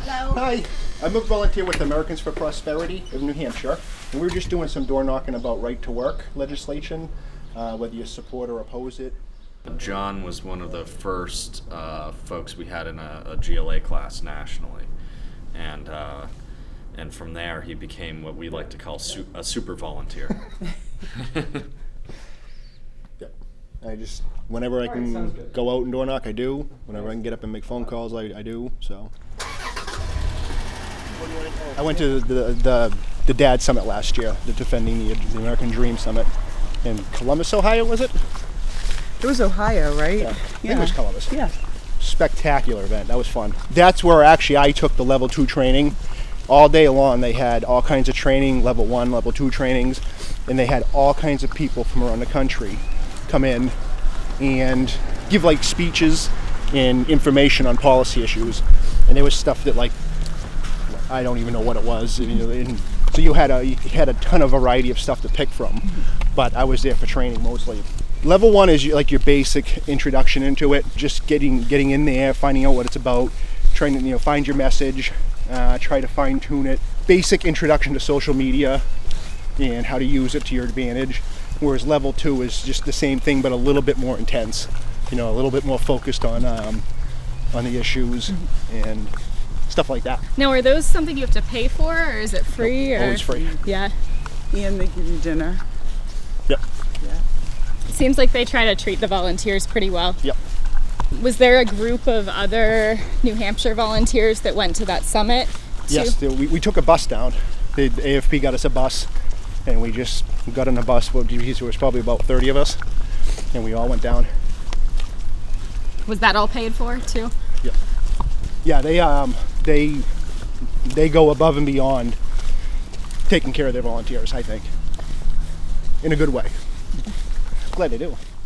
Hello. Hi. I'm a volunteer with Americans for Prosperity of New Hampshire, and we were just doing some door knocking about right to work legislation, whether you support or oppose it. John was one of the first folks we had in a GLA class nationally, and from there he became what we like to call a super volunteer. Yep. Whenever I can go out and door knock, I do. Whenever I can get up and make phone calls, I do. So. I went to the Dad Summit last year, the Defending the American Dream Summit in Columbus, Ohio, was it? It was Ohio, right? Yeah. I think it was Columbus. Yeah. Spectacular event. That was fun. That's where actually I took the level 2 training. All day long they had all kinds of training, level 1, level 2 trainings, and they had all kinds of people from around the country come in and give like speeches and information on policy issues. And there was stuff that like I don't even know what it was. And so you had a ton of variety of stuff to pick from, but I was there for training mostly. Level 1 is like your basic introduction into it, just getting in there, finding out what it's about, trying to find your message, try to fine tune it. Basic introduction to social media and how to use it to your advantage. Whereas level 2 is just the same thing but a little bit more intense, a little bit more focused on the issues and stuff like that. Now, are those something you have to pay for, or is it free? Nope, always free. Yeah. And they give you dinner. Yep. Yeah. It seems like they try to treat the volunteers pretty well. Yep. Was there a group of other New Hampshire volunteers that went to that summit too? Yes, we took a bus down. The AFP got us a bus, and we just got on a bus. There was probably about 30 of us, and we all went down. Was that all paid for too? Yep. Yeah, they go above and beyond taking care of their volunteers, I think, in a good way. Glad they do.